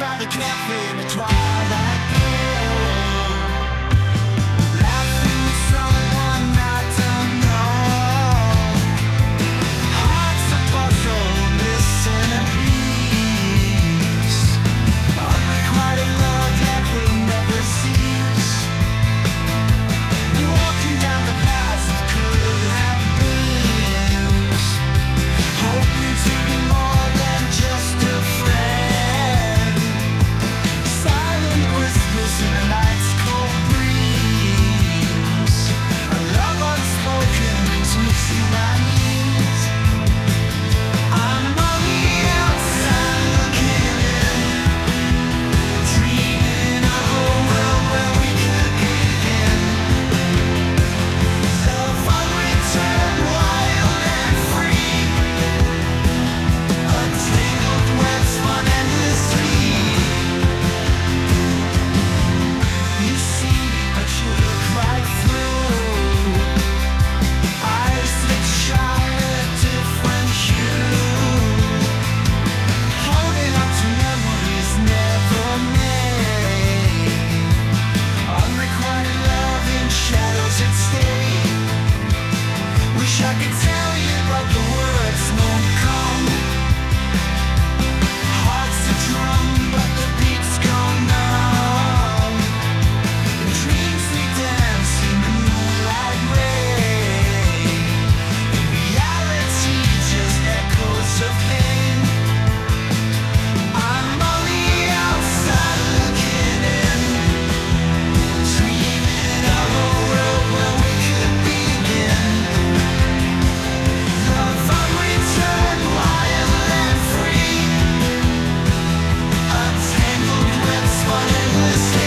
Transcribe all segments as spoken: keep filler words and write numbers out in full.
by the cafe in the twilight glow, laughing with someone I don't know. Hearts a puzzle, missing a piece. Unrequited love that will never cease. You're walking down the path that could have been, hoping to be more than just a friend. Silent whispers in the night's cold breeze. A love unspoken is mixing my knees. I'm on the outside looking in, dreaming of a world where we could begin. Love unreturned, wild and free. Untangled web spun endlessly. You see, but you look right through. Eyes that shine a different hue. Holding on to memories never made. Unrequited love in shadows that stay. Wish I could tell you, but the words won't come. Hearts a drum, but the beats go numb. In dreams we dance in the moonlight rain. In reality, just echoes of pain. I'm on the outside looking in, dreaming of a world where we could begin. Love unreturned, wild and free. Untangled web spun endlessly.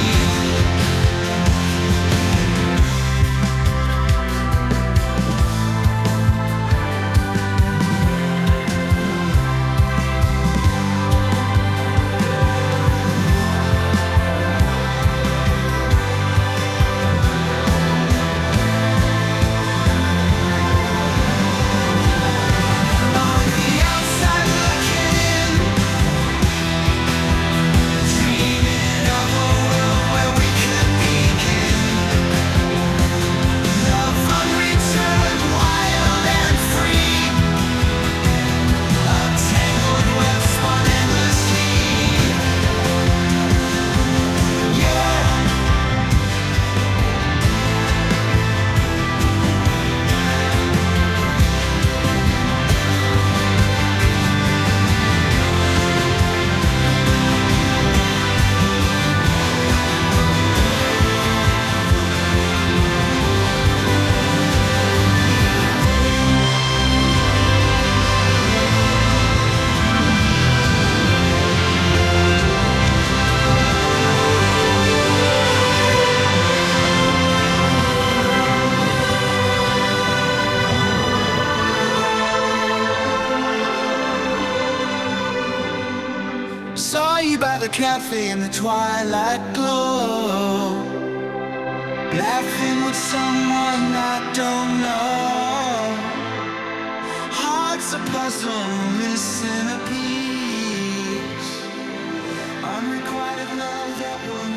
On the outside looking in, dreaming of a world where we could begin. Love unreturned, wild and free. Untangled web spun endlessly. Yeah. Saw you by the cafe in the twilight glow, laughing with someone I don't know. Heart's a puzzle, missing a piece. Unrequited love that will